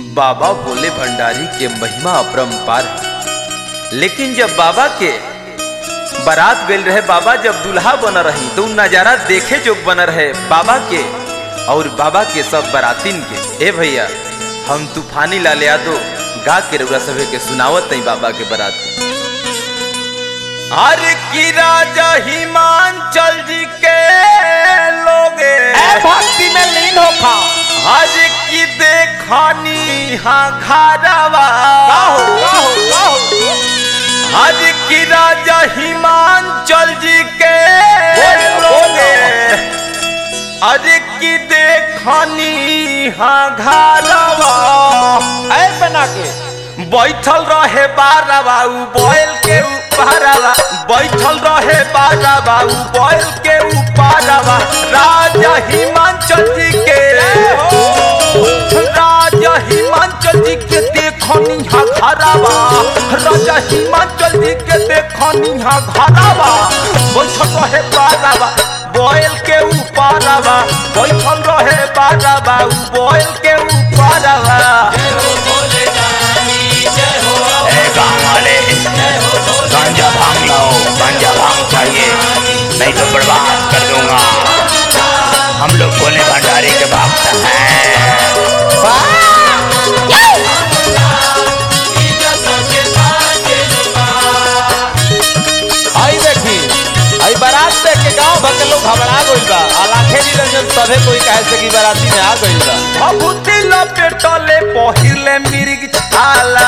बाबा भोले भंडारी के महिमा अपरंपार है। लेकिन जब बाबा के बारात गल रहे, बाबा जब दूल्हा बन रही तो नजारा देखे जो बन रहे बाबा के और बाबा के सब बारातिन के। ए भैया हम तूफानी लाल यादव गा के रउरा सभे के सुनावत नहीं बाबा के बारात के। हर की राजा हिमांचल जी के लोगे भक्ति में लीन होखा। हर की देखनी हाँ घरवा हर की राजा हिमांचल जी के लोगे अरे की देखनी हाँ घरवा बना के बैठल रहे बारा बाबू बैल के ऊपरवा बैठल रहे बारा बाबू बैल के ऊपरवा राजा हिमांचल जी के राजा हिमांचल जी के देखनी हा घरवा राजा हिमांचल जी के देखनी हा घरवा बैठल रहे बारा बैल के ऊपरवा बैठल रहे बारा बाबू बैल के ऊपरवा। गाँव वाले गांजा भांग लाओ, गांजा भांग चाहिए नहीं तो बर्बाद कर दूंगा। हम लोग भोले भंडारी के भक्त हैं। आई देखी आई बारात देख के गांव भर के लोग घबरा गइल बा। आलाखे निरंजन सभे कोई कहे से कि बाराती में आ गइल बा। भभूति लपेटले पहिरले मिर्ग छाला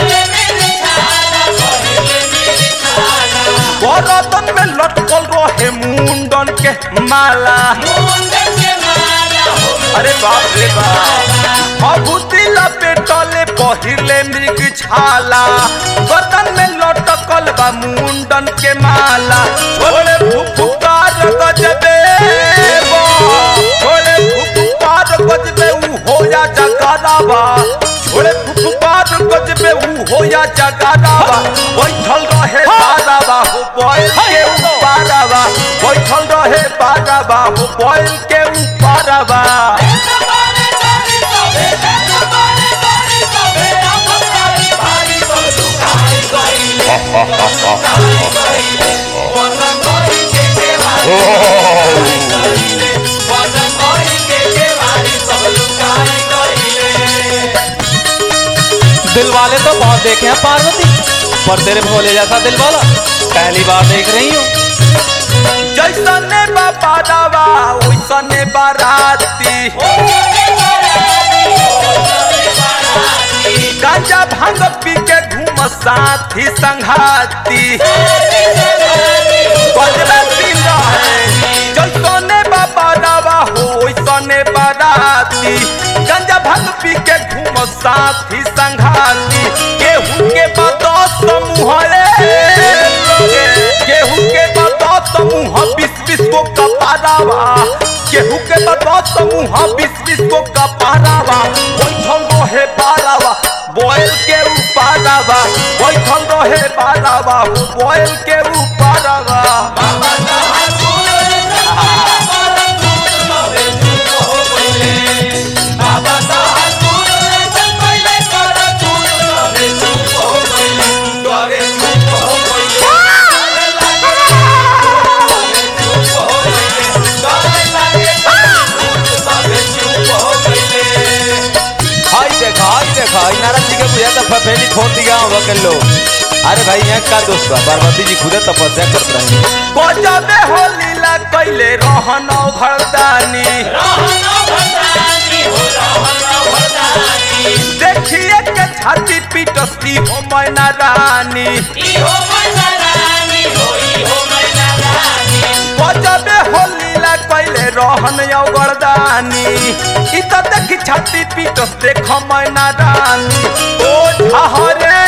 बरतन में लटकल रहे मुंडन के माला। अरे बाप रे बाप भभूति लपेटले पहिरले मिर्ग छाला बरतन में लटकल बा मुंडन के माला। बोले फुफुकार गजबे बोले फुफुकार गजबे ऊ होया जगरावा बोले फुफुकार गजबे ऊ होया जगरावा। बैठल रहे बारावा हो बैल के ऊपरवा बैठल रहे बारावा हो बैल के ऊपरवा। दिल वाले तो बहुत देखे हैं पार्वती, पर तेरे भोले जैसा दिल वाला पहली बार देख रही हूँ। जैसने बारावा वैसने बाराती गांजा भांग पी के घूम साथी संघाती जैसने बारावा हो वैसने बाराती गांजा भांग पी के घूम साथी संघाती। केहू के बता समूह केहू के बता समूह 20-20 को कपारावा केहू के बता समूह 20-20 को कपारावा। बैठल रहे बारावा बैल के ऊपरवा बैठल रहे बारावा बैल के ऊपरवा। नारद जी के बुझा तो फफेली खोल दिया होगा के लोग। अरे भाई यहाँ का दोस्त बा पार्वती जी खुदे तपस्या करत रहे। गजबे हो लीला कैले रहन भरदानी देखिए के छाती पीटस्ती हो मैना रानी गजबे हो लीला कैले रहन गर्दानी इ त देखी छाती पीटस देख मैना रानी। ओ हरे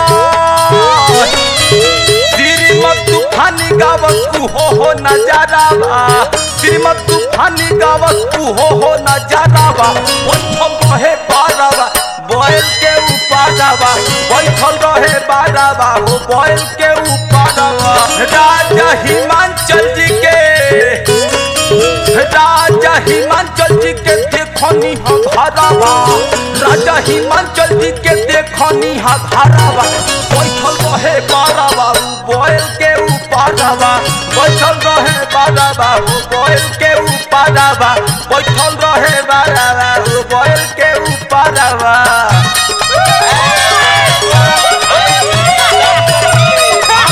श्रीमत तूफानी गावत हो नजारावा श्रीमत तूफानी गावत हो नजारावा। बैठल रहे बारावा बैल के ऊपरवा बैठल रहे बारावा हो बैल के ऊपरवा। राजा हिमांचल जी के राजा हिमांचल जी के देखनी हा घरवा, राजा हिमाचल जी के देखनी हा घरवा, बैठल रहे बारवा बैल के ऊपरवा, बैठल रहे बारवा बैल के ऊपरवा, बैठल रहे बारवा बैल के ऊपरवा।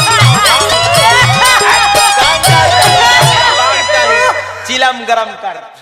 चिलम गरम कर।